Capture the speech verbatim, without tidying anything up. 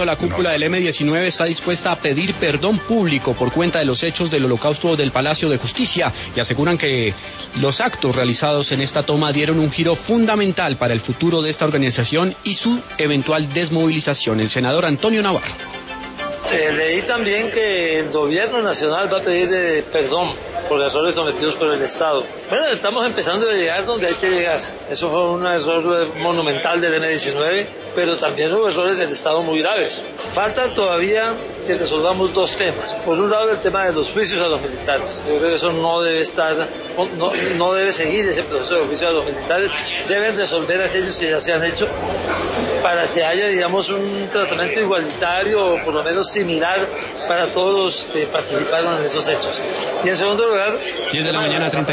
la cúpula del eme diecinueve está dispuesta a pedir perdón público por cuenta de los hechos del holocausto del Palacio de Justicia y aseguran que los actos realizados en esta toma dieron un giro fundamental para el futuro de esta organización y su eventual desmovilización. El senador Antonio Navarro. Eh, leí también que el gobierno nacional va a pedir eh, perdón por errores cometidos por el Estado. Bueno, estamos empezando a llegar donde hay que llegar. Eso fue un error monumental del eme diecinueve, pero también hubo errores del Estado muy graves. Falta todavía que resolvamos dos temas. Por un lado, el tema de los juicios a los militares. Yo creo que eso no debe estar, no, no debe seguir ese proceso de juicio a los militares. Deben resolver aquellos que ya se han hecho para que haya, digamos, un tratamiento igualitario o por lo menos similar para todos los que participaron en esos hechos. Y en segundo lugar, diez de la mañana, treinta